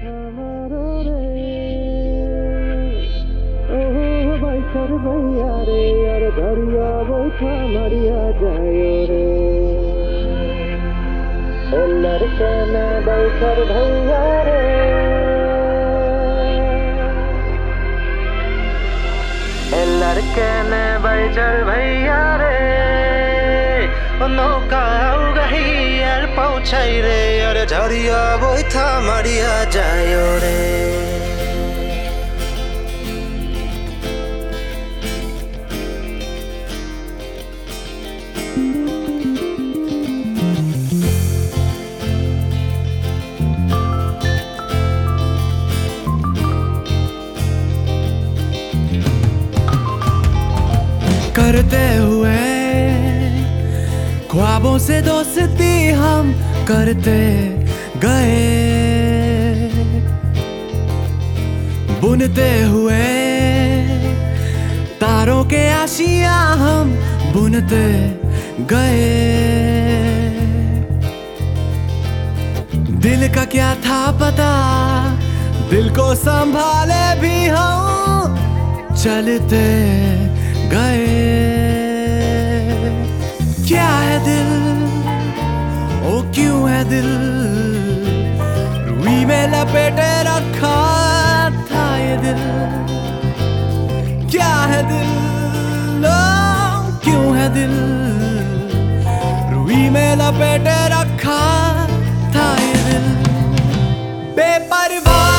हमारो रे ओहो बैठर भैया रे यार धरिया बैठा मरिया जायो रे ओ लड़के में बैठर भैया रे ए लड़के ने बैठर भैया रे नौका गही यार पहुँचाई रे यार झरिया बैठा मरिया जायो रे करते हुए ख्वाबों से दोस्ती हम करते गए, बुनते हुए तारों के आशियां हम बुनते गए। दिल का क्या था पता, दिल को संभाले भी हम चलते गए। क्या है दिल, ओ क्यों है दिल, रुई में लपेटे रखा था ये दिल। क्या है दिल, ओ क्यों है दिल, रुई में लपेटे रखा था ये दिल। बेपरवाह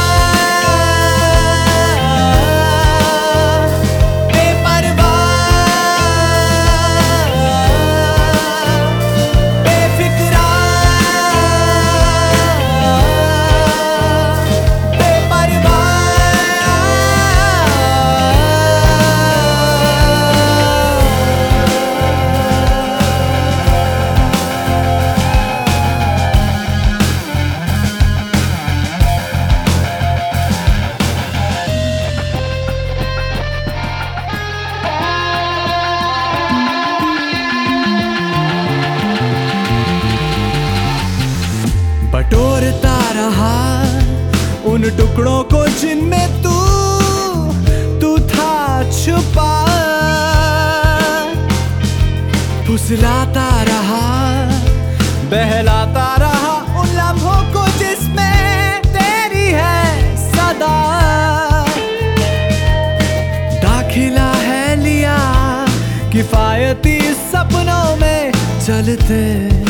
बटोरता रहा उन टुकड़ों को जिनमें तू था छुपा। फुसलाता रहा, बहलाता रहा उन लम्हों को जिसमें तेरी है सदा। दाखिला है लिया किफायती सपनों में चलते